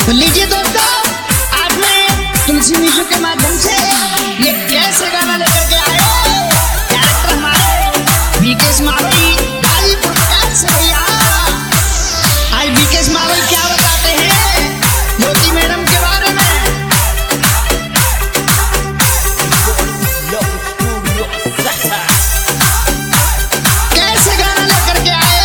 तो लीजिए दोस्तों, आज मैं तुलसी मीशो के माध्यम से ये कैसे गाना लेकर के आए कैरेक्टर हमारे विकेश मावई गाजीपुर से भैया। आज विकेश मावई क्या बताते हैं ज्योति मैडम के बारे में। कैसे गाना लेकर के आए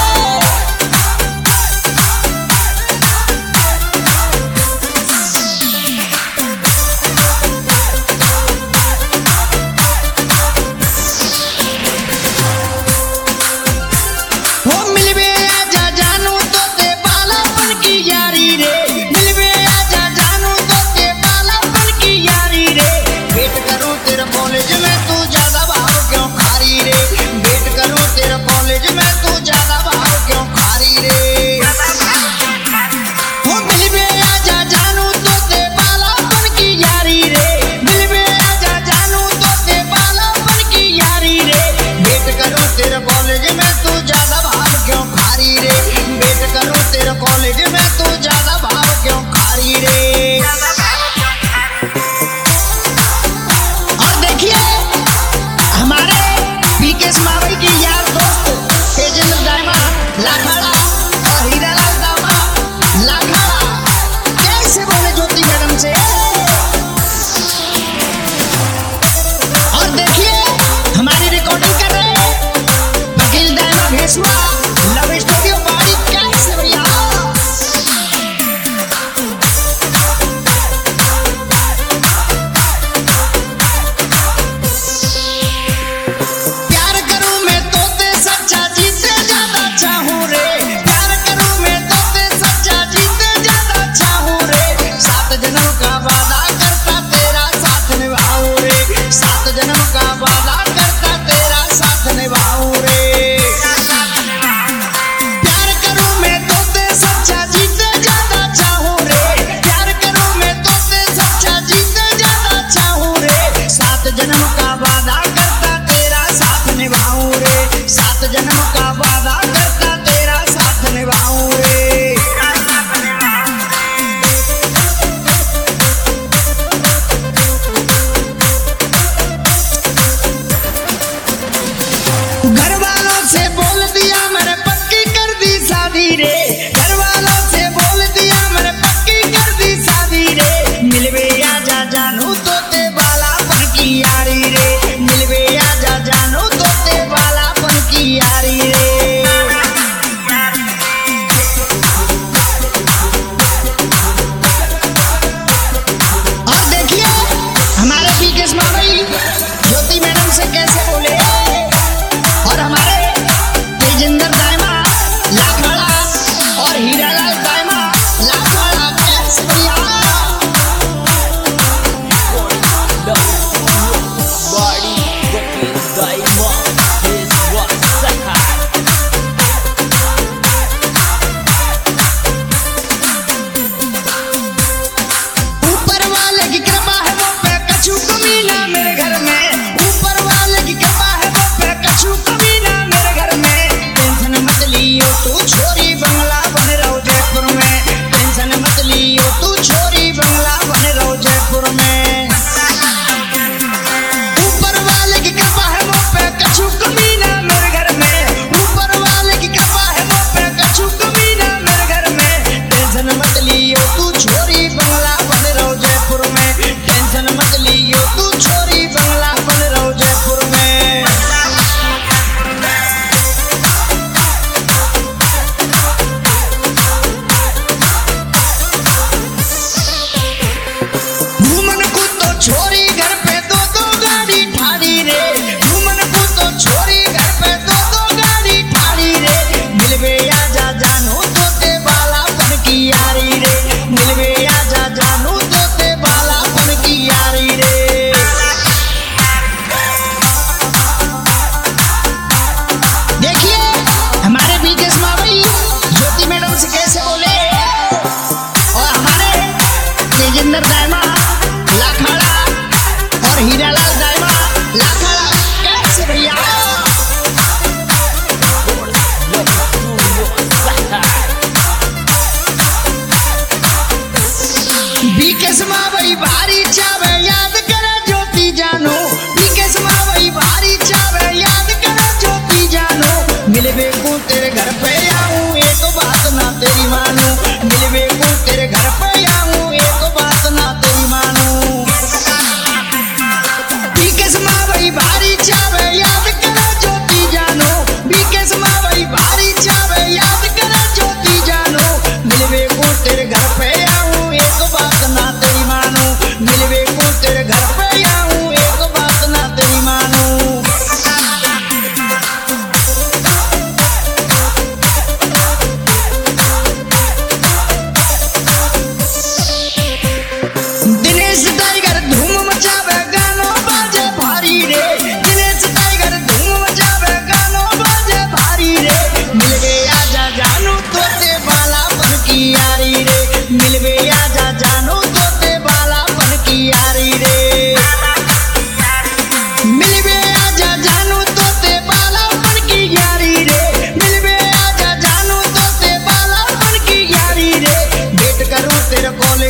कॉलेज में तू ज्यादा भाव क्यों खारी रे। और देखिए हमारे विकेश मावई की यार दोस्त तेजेंद्र दामा लाखाड़ा और हीरालाल दामा लाखाड़ा कैसे बोले ज्योति मैडम से। और देखिए हमारी रिकॉर्डिंग कर रहे हैं वकील दामा भेसवा लव स्टूडियो बाड़ी कैसे भैया।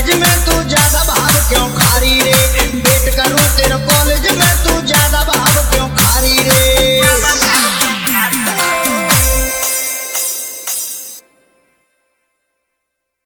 कॉलेज में